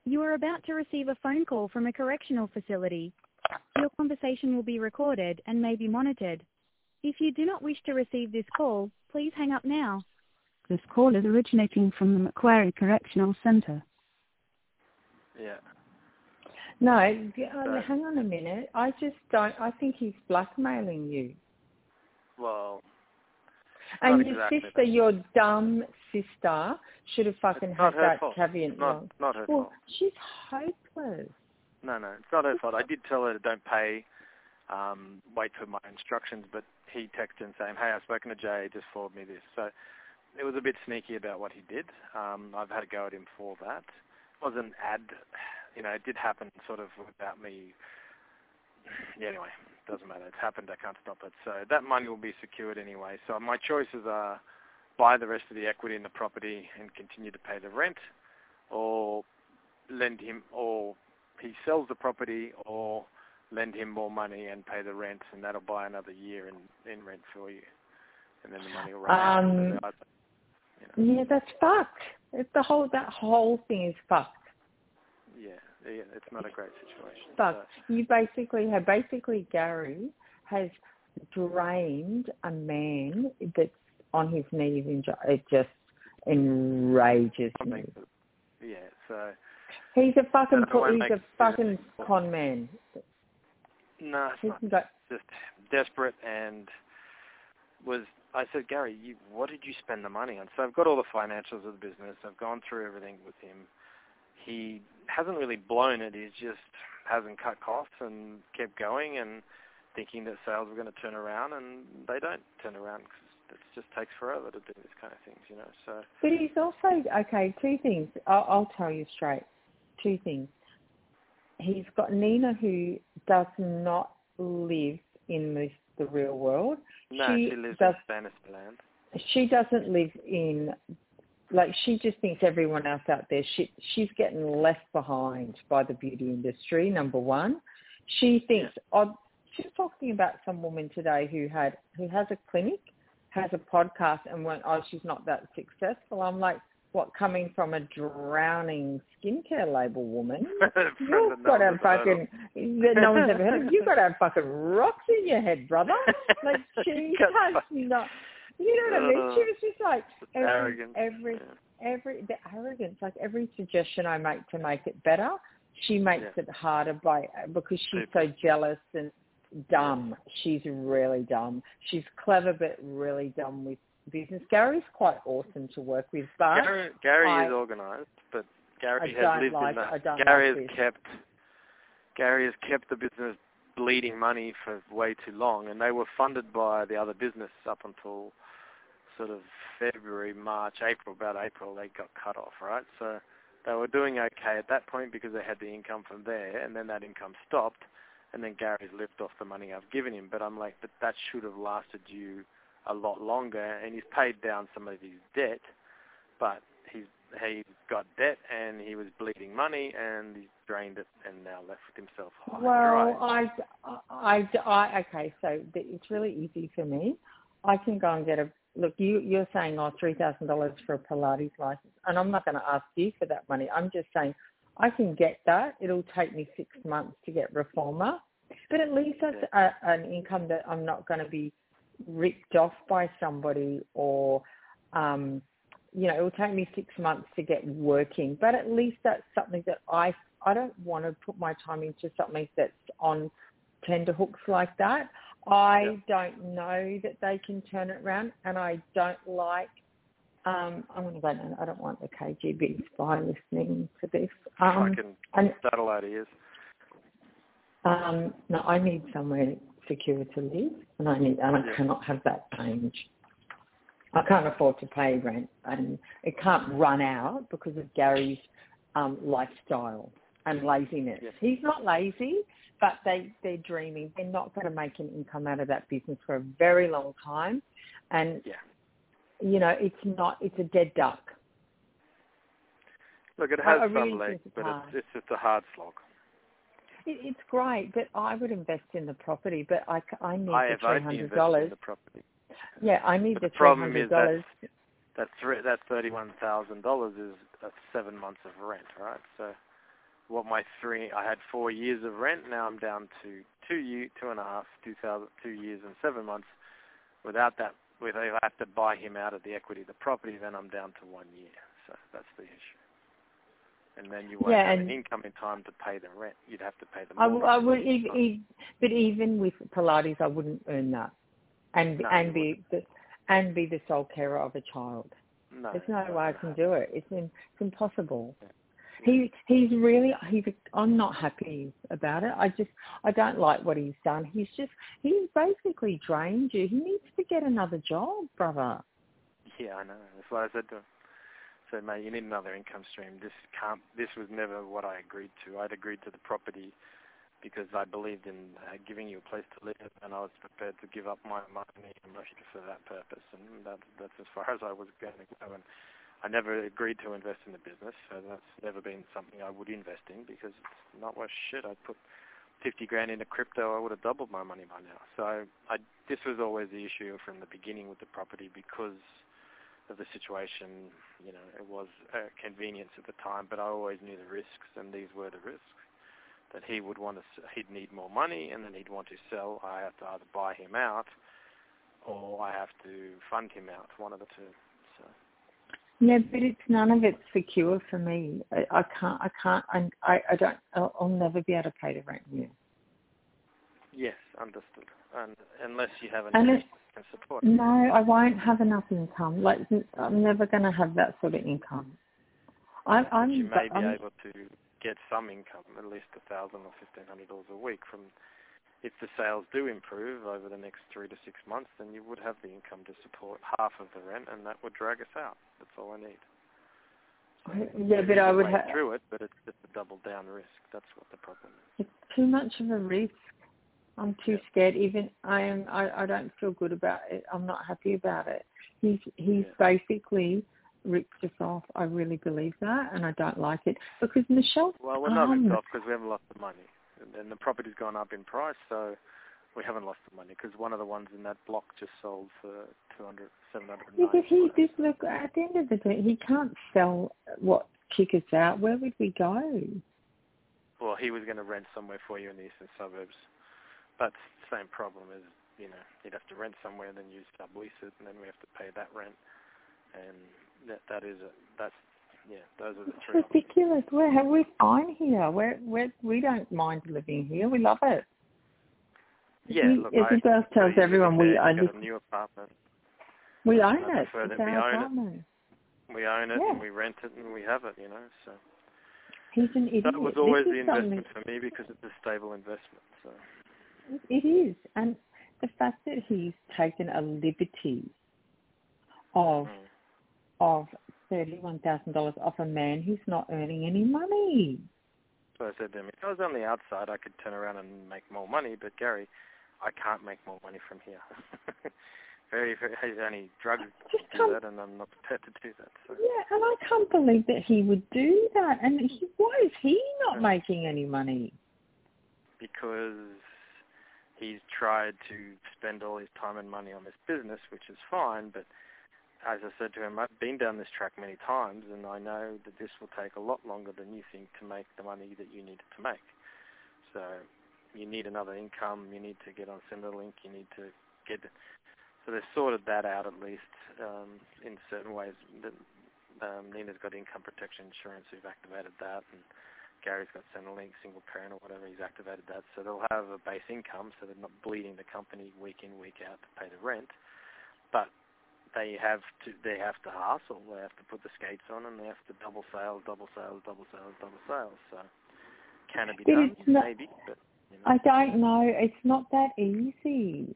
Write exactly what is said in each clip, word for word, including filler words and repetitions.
You are about to receive a phone call from a correctional facility. Your conversation will be recorded and may be monitored. If you do not wish to receive this call, please hang up now. This call is originating from the Macquarie Correctional Centre. Yeah. No, uh, hang on a minute. I just don't. I think he's blackmailing you. Well. And not your exactly sister, that. your dumb sister, should have fucking It's had not her that fault. caveat Not, wrong. not her well, fault. she's hopeless. No, no, it's not her fault. I did tell her to don't pay, um, wait for my instructions, but he texted and saying, hey, I've spoken to Jay, just forward me this. So it was a bit sneaky about what he did. Um, I've had a go at him for that. It wasn't ad, you know, it did happen sort of without me. Yeah, anyway, doesn't matter. It's happened. I can't stop it. So that money will be secured anyway. So my choices are buy the rest of the equity in the property and continue to pay the rent, or lend him, or he sells the property, or lend him more money and pay the rent, and that'll buy another year in, in rent for you. And then the money will run um, out. You know. Yeah, that's fucked. It's the whole, that whole thing is fucked. Yeah, yeah, it's not a great situation. Fucked. So. You basically have, basically Gary has drained a man that's on his knees. In, it just enrages me. Yeah, so... He's a fucking, co- he's a fucking con man. No, it's he's not. Got, just desperate and was, I said, Gary, you, what did you spend the money on? So I've got all the financials of the business. I've gone through everything with him. He hasn't really blown it. He just hasn't cut costs and kept going and thinking that sales were going to turn around, and they don't turn around because it just takes forever to do this kind of things, you know. So. But he's also, okay, two things. I'll, I'll tell you straight. Two things. He's got Nina, who does not live in the, the real world. No, she, she lives does, in fantasy land. She doesn't live in, like, she just thinks everyone else out there, she, she's getting left behind by the beauty industry, number one. She thinks, yeah. oh, she was talking about some woman today who had, who has a clinic, has a podcast, and went, oh, she's not that successful. I'm like, what, coming from a drowning skincare label woman? You've got to have fucking, that no one's ever heard of. You've got to have fucking rocks in your head, brother. Like, she has not, you know what I mean? She was just like, every, arrogance. every, yeah. every, the arrogance, like every suggestion I make to make it better, she makes yeah. it harder by, because she's Super. so jealous and dumb. Yeah. She's really dumb. She's clever, but really dumb with business. Gary's quite awesome to work with, but Gary, Gary I, is organised, but Gary I has lived like, in that. I don't Gary like has this. kept Gary has kept the business bleeding money for way too long, and they were funded by the other business up until sort of February, March, April. About April, they got cut off, right? So they were doing okay at that point because they had the income from there, and then that income stopped, and then Gary's lived off the money I've given him. But I'm like, but that should have lasted you a lot longer, and he's paid down some of his debt, but he's he's got debt and he was bleeding money and he's drained it and now left with himself high Well, and dry. I, I, I, okay, so it's really easy for me. I can go and get a, look, you, you're saying, oh, three thousand dollars for a Pilates license, and I'm not going to ask you for that money. I'm just saying I can get that. It'll take me six months to get Reformer, but at least that's yeah. a, an income that I'm not going to be ripped off by somebody, or um you know, it will take me six months to get working, but at least that's something that I I don't want to put my time into something that's on tenterhooks like that. I yeah. don't know that they can turn it around, and I don't like um I'm going to go now. I don't want the K G B spy listening to this. Um, fucking and, satellite ears. Um, no, I need somewhere secure to live, and I need, and I yeah. cannot have that change. I can't afford to pay rent, and it can't run out because of Gary's um, lifestyle and laziness. Yes. He's not lazy, but they, they're dreaming. They're not going to make an income out of that business for a very long time. And, yeah. you know, it's not, it's a dead duck. Look, it has I, I some really legs, it's but hard. it's, it's just a hard slog. It, it's great, but I would invest in the property, but I, I need I the have three only hundred invested dollars. in the property. Yeah, I need But the the three problem hundred is dollars. that that, that thirty-one thousand dollars is uh, seven months of rent, right? So what my three, I had four years of rent. Now I'm down to two year, two and a half, two thousand, two years and seven months. Without that, if I have to buy him out of the equity of the property, then I'm down to one year. So that's the issue. And then you won't yeah, have and an income in time to pay the rent. You'd have to pay the I, mortgage. I would, even, even, but even with Pilates, I wouldn't earn that, and No, and be the, and be the sole carer of a child. No, There's no no, way I no. can do it. It's, in, it's impossible. Yeah. He he's really he's. I'm not happy about it. I just I don't like what he's done. He's just he's basically drained you. He needs to get another job, brother. Yeah, I know. That's what I said to him. So, mate, you need another income stream. This can't. This was never what I agreed to. I'd agreed to the property because I believed in uh, giving you a place to live, and I was prepared to give up my money for that purpose. And that, that's as far as I was going to go. And I never agreed to invest in the business, so that's never been something I would invest in because it's not worth shit. I'd put fifty grand into crypto, I would have doubled my money by now. So I, this was always the issue from the beginning with the property because of the situation. You know, it was a convenience at the time, but I always knew the risks, and these were the risks. That he would want to, he'd need more money, and then he'd want to sell. I have to either buy him out, or I have to fund him out. One of the two. So. Yeah, but it's none of it's secure for me. I, I can't. I can't. I. I don't. I'll, I'll never be able to pay the rent here. Yes, understood. And unless you have And enough support. No, I won't have enough income. Like I'm never going to have that sort of income. I, I'm. You may be I'm, able to get some income, at least a thousand or fifteen hundred dollars a week from. If the sales do improve over the next three to six months, then you would have the income to support half of the rent, and that would drag us out. That's all I need. So yeah, but I would have through it, but it's just a double down risk. That's what the problem is. It's too much of a risk. I'm too yeah. scared. Even I am. I, I don't feel good about it. I'm not happy about it. He's he's yeah. basically ripped us off. I really believe that, and I don't like it because Michelle. Well, we're not um, ripped off because we haven't lost the money. And the property's gone up in price, so we haven't lost the money because one of the ones in that block just sold for two hundred, seven hundred Yeah, but he did look, at the end of the day, he can't sell what kick us out. Where would we go? Well, he was going to rent somewhere for you in the eastern suburbs. That's the same problem as, you know, he'd have to rent somewhere and then you sublease it and then we have to pay that rent. And that that is, a, that's, yeah, those are the It's three. ridiculous. We're, we're fine here. We're, we're, we don't mind living here. We love it. Yeah, we, look, Isabel I, tells everyone we own live, a new apartment. we own I it. prefer It's that we our own apartment. it. We own it Yeah. and we rent it and we have it, you know. So he's an idiot. that was always This the is investment something- for me because it's a stable investment. So It is. And the fact that he's taken a liberty of mm. of thirty-one thousand dollars off a man who's not earning any money. So I said to him, if I was on the outside, I could turn around and make more money. But Gary, I can't make more money from here. very, very, only drugs do that, and I'm not prepared to do that. So. Yeah, and I can't believe that he would do that. And he, why is he not yeah. making any money? Because he's tried to spend all his time and money on this business, which is fine, but as I said to him, I've been down this track many times, and I know that this will take a lot longer than you think to make the money that you need to make. So you need another income, you need to get on Centrelink, you need to get... So they've sorted that out at least um, in certain ways. Um, Nina's got income protection insurance, we've activated that, and Gary's got Centrelink, single parent or whatever, he's activated that. So they'll have a base income, so they're not bleeding the company week in, week out to pay the rent. But they have to they have to hustle. They have to put the skates on, and they have to double sales, double sales, double sales, double sales. So can it be But done? it's not, Maybe, but you know. I don't know. It's not that easy.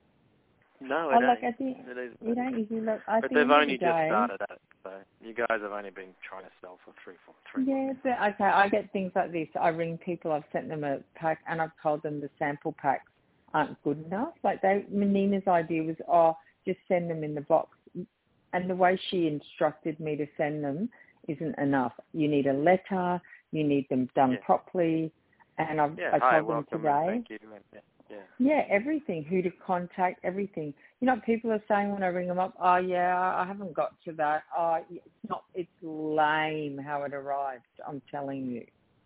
No, I it like, ain't. I think It is. it ain't easy. Look, I But think they've only the just day, started at it. So you guys have only been trying to sell for three, four, three Yeah, months. but okay, I get things like this. I ring people, I've sent them a pack, and I've told them the sample packs aren't good enough. Like they, Nina's idea was, oh, just send them in the box. And the way she instructed me to send them isn't enough. You need a letter, you need them done Yeah. properly, and I've, Yeah, I hi, told them welcome, today. and thank you. And, yeah, yeah. Yeah, everything, who to contact, everything. You know, people are saying when I ring them up, oh, yeah, I haven't got to that. Oh, it's not, it's lame how it arrived, I'm telling you.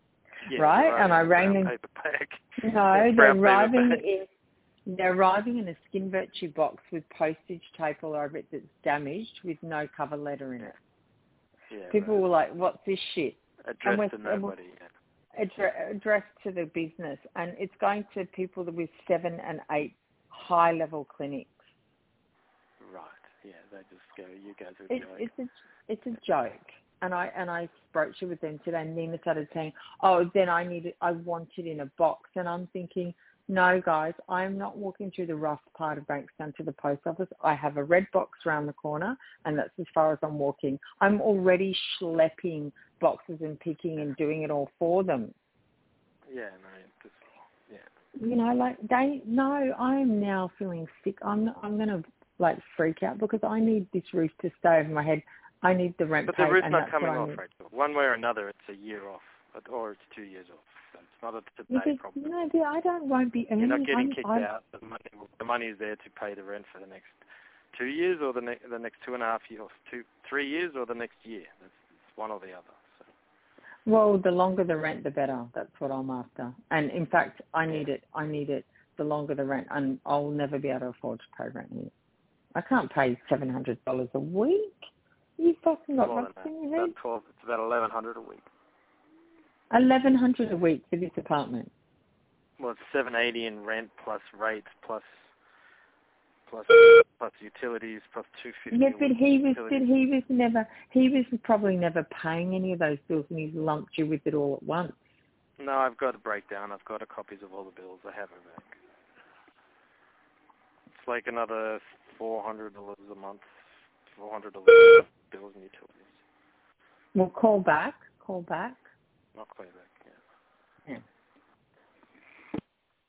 Yeah, right? And I rang them. Paper bag. No, they're Brown paper arriving bag. in. They're arriving in a Skin Virtue box with postage tape all over it that's damaged with no cover letter in it. Yeah, People right. were like, "What's this shit?" Addressed to nobody. Yeah. Addre- addressed to the business, and it's going to people with seven and eight high-level clinics. Right. Yeah, they just go. You guys are a It, joke. it's a it's a joke, and I and I broached it with them today. And Nina started saying, "Oh, then I need it. I want it in a box," and I'm thinking, no, guys, I'm not walking through the rough part of Bankstown to the post office. I have a red box around the corner, and that's as far as I'm walking. I'm already schlepping boxes and picking and doing it all for them. Yeah, no, just, yeah. You know, like they, no, I am now feeling sick. I'm, I'm going to like freak out because I need this roof to stay over my head. I need the rent But paid. the roof's and not that's coming what I off, need. Rachel. One way or another, it's a year off, or it's two years off. So it's not a today Because, problem. no, dear, I don't won't be earning. You're not getting I'm, kicked I'm, out. The money, the money is there to pay the rent for the next two years, or the next the next two and a half years, or two three years, or the next year. That's it's one or the other. So. Well, the longer the rent, the better. That's what I'm after. And in fact, I need it. I need it. The longer the rent, and I'll never be able to afford to pay rent here. I can't pay seven hundred dollars a week. You fucking got More rocks than in that. your head. About twelve. It's about eleven hundred a week. Eleven hundred a week for this apartment. Well, it's seven eighty in rent plus rates plus plus plus utilities plus two fifty. Yeah, but he was, utilities. but he was never, he was probably never paying any of those bills, and he's lumped you with it all at once. No, I've got a breakdown. I've got a copies of all the bills. I have it back. It's like another four hundred dollars a month. Four hundred dollars bills and utilities. Well, call back. Call back. Not clear back. Yeah. Yeah.